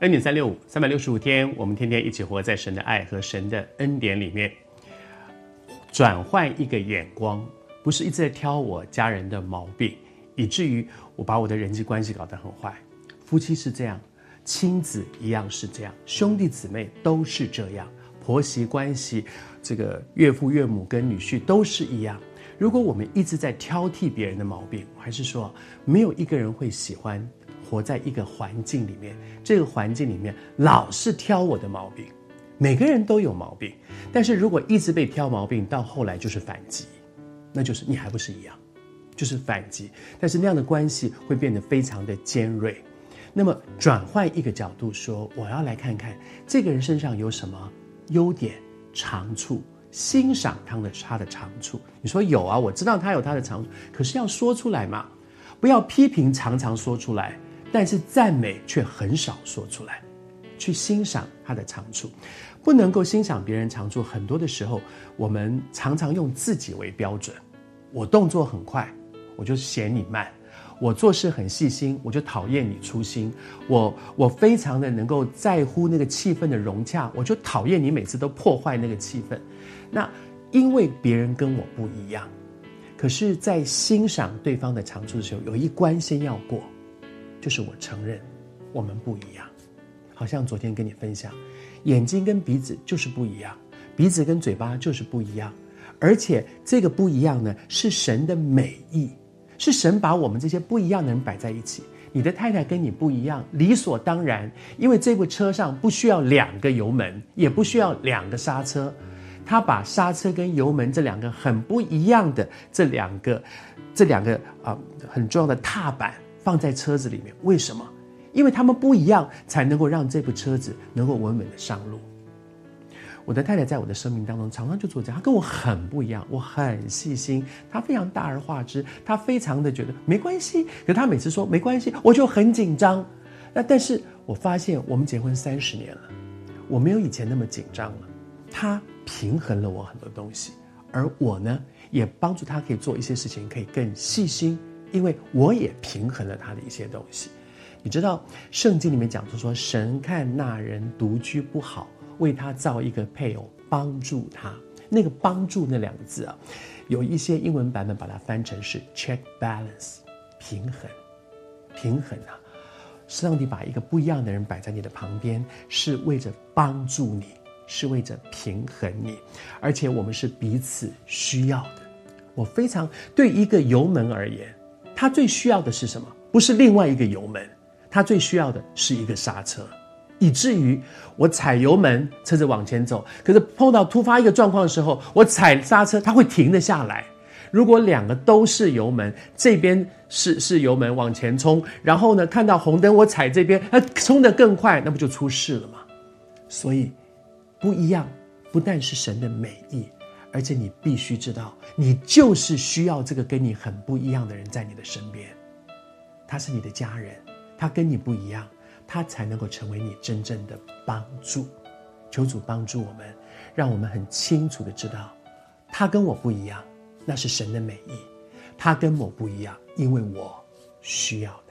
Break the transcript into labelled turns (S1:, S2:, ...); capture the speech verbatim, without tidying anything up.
S1: 恩典三六五，三百六十五天，我们天天一起活在神的爱和神的恩典里面。转换一个眼光，不是一直在挑我家人的毛病，以至于我把我的人际关系搞得很坏。夫妻是这样，亲子一样是这样，兄弟姊妹都是这样，婆媳关系，这个岳父岳母跟女婿都是一样。如果我们一直在挑剔别人的毛病，我还是说，没有一个人会喜欢活在一个环境里面，这个环境里面老是挑我的毛病。每个人都有毛病，但是如果一直被挑毛病，到后来就是反击，那就是你还不是一样，就是反击。但是那样的关系会变得非常的尖锐。那么转换一个角度说，我要来看看这个人身上有什么优点、长处，欣赏他的他的长处。你说有啊，我知道他有他的长处，可是要说出来嘛，不要批评常常说出来，但是赞美却很少说出来。去欣赏他的长处，不能够欣赏别人长处。很多的时候，我们常常用自己为标准。我动作很快，我就嫌你慢；我做事很细心，我就讨厌你粗心；我我非常的能够在乎那个气氛的融洽，我就讨厌你每次都破坏那个气氛。那因为别人跟我不一样，可是在欣赏对方的长处的时候，有一关先要过，就是我承认我们不一样。好像昨天跟你分享，眼睛跟鼻子就是不一样，鼻子跟嘴巴就是不一样，而且这个不一样呢，是神的美意，是神把我们这些不一样的人摆在一起。你的太太跟你不一样，理所当然，因为这部车上不需要两个油门，也不需要两个刹车，他把刹车跟油门这两个很不一样的这两个这两个啊、呃、很重要的踏板放在车子里面，为什么？因为他们不一样，才能够让这部车子能够稳稳的上路。我的太太在我的生命当中常常就做这样，她跟我很不一样，我很细心，她非常大而化之，她非常的觉得没关系，可是她每次说没关系，我就很紧张。那但是我发现我们结婚三十年了，我没有以前那么紧张了。她平衡了我很多东西，而我呢，也帮助她可以做一些事情可以更细心，因为我也平衡了她的一些东西。你知道圣经里面讲说，神看那人独居不好，为他造一个配偶帮助他。那个帮助那两个字啊，有一些英文版本把它翻成是 check balance， 平衡平衡啊。上帝把一个不一样的人摆在你的旁边，是为着帮助你，是为着平衡你，而且我们是彼此需要的。我非常对一个油门而言，他最需要的是什么？不是另外一个油门，他最需要的是一个刹车，以至于我踩油门，车子往前走，可是碰到突发一个状况的时候，我踩刹车，它会停得下来。如果两个都是油门，这边是是油门往前冲，然后呢看到红灯我踩这边，它冲得更快，那不就出事了吗？所以不一样不但是神的美意，而且你必须知道，你就是需要这个跟你很不一样的人在你的身边。他是你的家人，他跟你不一样，他才能够成为你真正的帮助。求主帮助我们，让我们很清楚的知道，他跟我不一样，那是神的美意，他跟我不一样，因为我需要